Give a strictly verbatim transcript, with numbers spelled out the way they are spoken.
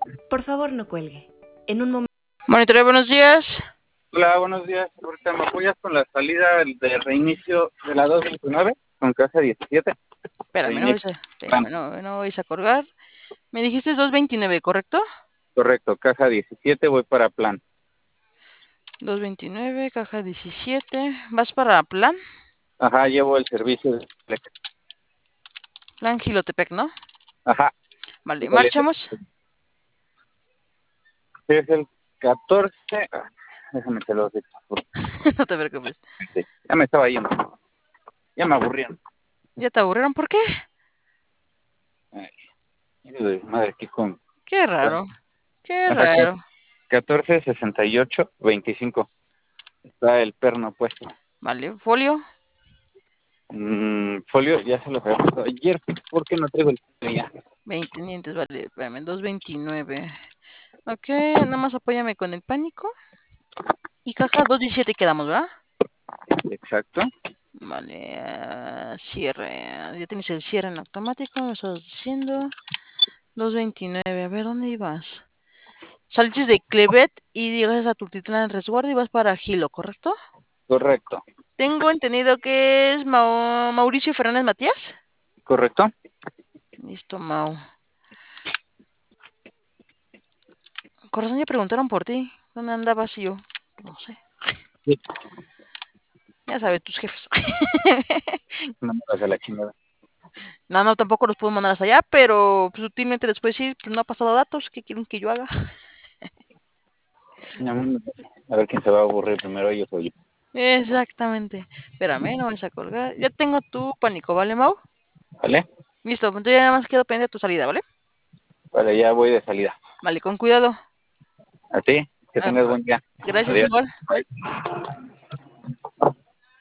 Por favor, no cuelgue. En un momento. Monitoreo, buenos días. Hola, buenos días. Ahorita me apoyas con la salida de reinicio de la dos veintinueve con caja diecisiete. Espérame, no vais a, espérame, no, no vais a colgar. Me dijiste dos veintinueve, ¿correcto? Correcto, caja diecisiete, voy para plan. dos veintinueve, caja diecisiete. ¿Vas para plan? Ajá, llevo el servicio de Flex. Plan Gilotepec, ¿no? Ajá. Vale, marchamos. Es el catorce. Ah, déjame te lo digo. No te preocupes. Sí, ya me estaba yendo. Ya me aburrieron. ¿Ya te aburrieron? ¿Por qué? Ay, de madre, qué con. Qué raro. Qué Ajá, raro. catorce sesenta y ocho veinticinco. Está el perno puesto. Vale, folio. Mm, folio, ya se lo había puesto ayer. ¿Por qué no traigo el folio ya? veinte dientes, vale, espérame, dos veintinueve. Ok, nada más apóyame con el pánico. Y caja dos diecisiete quedamos, ¿verdad? Exacto. Vale, uh, cierre. Ya tienes el cierre en automático, me estás diciendo. dos veintinueve, a ver, ¿dónde ibas? Saliste de Clevet y llegas a Tultitlán en resguardo y vas para Gilo, ¿correcto? Correcto. Tengo entendido que es Mau Mauricio Fernández Matías. ¿Correcto? Listo, Mau. Corazón, ya preguntaron por ti. ¿Dónde andabas? Y yo, no sé. Sí. Ya sabes, tus jefes. No me vas a la chingada. No, no, tampoco los puedo mandar hasta allá, pero pues, sutilmente les puedo decir, pues no ha pasado datos, ¿qué quieren que yo haga? A ver quién se va a aburrir primero, ellos o yo. Exactamente. Espérame, no vas a colgar. Ya tengo tu pánico, ¿vale, Mau? ¿Vale? Listo, entonces ya nada más quedo pendiente de tu salida, ¿vale? Vale, ya voy de salida. Vale, con cuidado. ¿A ti? Que Ah, tengas buen día. gracias, Adiós. igual. Bye.